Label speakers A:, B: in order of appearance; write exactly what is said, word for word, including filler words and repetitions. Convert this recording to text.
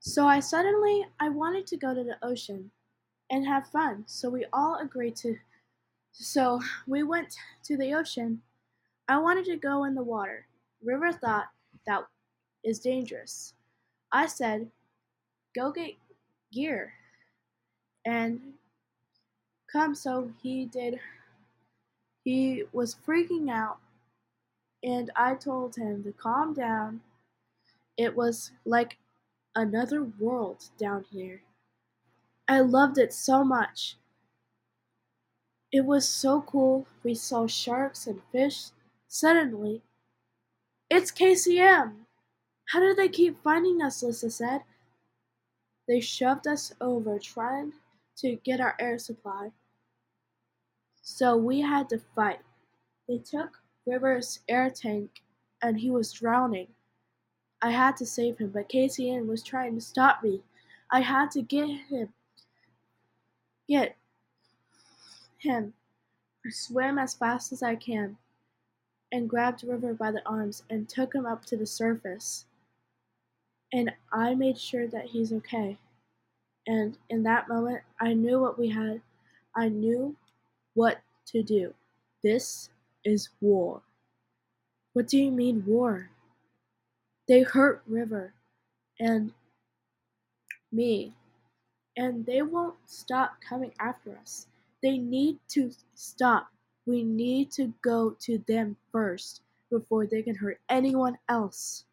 A: So I suddenly I wanted to go to the ocean and have fun. So we all agreed to so we went to the ocean. I wanted to go in the water. River thought that is dangerous. I said, "Go get gear." And come so he did. He was freaking out and I told him to calm down. It was like another world down here. I loved it so much. It was so cool. We saw sharks and fish. Suddenly, it's K C M! How do they keep finding us? Lisa said. They shoved us over trying to get our air supply. So we had to fight. They took River's air tank and he was drowning. I had to save him, but K C M was trying to stop me. I had to get him. Get him. Swim as fast as I can. And grabbed River by the arms and took him up to the surface. And I made sure that he's okay. And in that moment, I knew what we had. I knew what to do. This is war. What do you mean, war? They hurt River and me, and they won't stop coming after us. They need to stop. We need to go to them first before they can hurt anyone else.